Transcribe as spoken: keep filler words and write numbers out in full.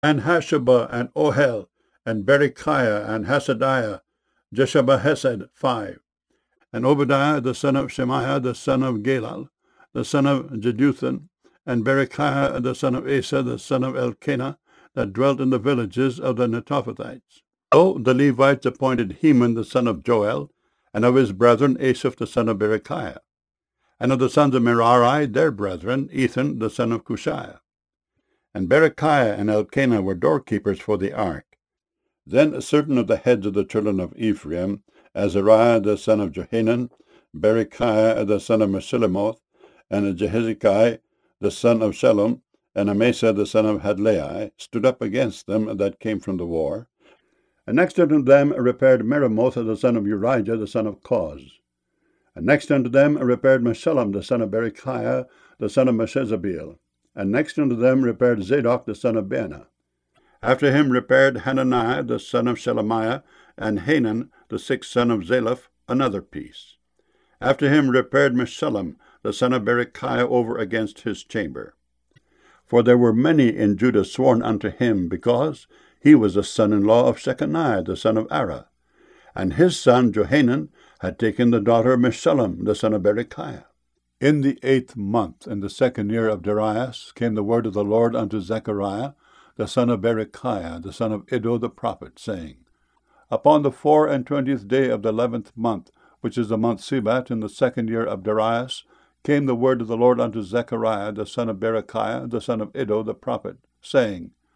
and Hashabah, and Ohel, and Berechiah, and Hasadiah, Jeshabahesed, five. And Obadiah, the son of Shemaiah, the son of Galal, the son of Jeduthun, and Berechiah, the son of Asa, the son of Elkanah, that dwelt in the villages of the Netophathites. So the Levites appointed Heman, the son of Joel, and of his brethren Asaph, the son of Berechiah. And of the sons of Merari, their brethren, Ethan, the son of Cushiah. And Berechiah and Elkanah were doorkeepers for the ark. Then certain of the heads of the children of Ephraim, Azariah the son of Johanan, Berechiah the son of Meshillemoth, and Jehezekiah the son of Shallum, and Amasa the son of Hadlai, stood up against them that came from the war. And next unto them repaired Meremoth the son of Urijah the son of Koz. And next unto them repaired Meshullam the son of Berechiah the son of Meshezabeel. And next unto them repaired Zadok the son of Baana. After him repaired Hananiah the son of Shelemiah, and Hanan the sixth son of Zalaph, another piece. After him repaired Meshullam the son of Berechiah over against his chamber. For there were many in Judah sworn unto him, because he was the son-in-law of Shechaniah the son of Ara. And his son Johanan had taken the daughter of Meshullam the son of Berechiah. In the eighth month, in the second year of Darius, came the word of the Lord unto Zechariah, the son of Berechiah, the son of Iddo the prophet, saying, Upon the four and twentieth day of the eleventh month, which is the month Sebat, in the second year of Darius, came the word of the Lord unto Zechariah, the son of Berechiah, the son of Iddo the prophet, saying,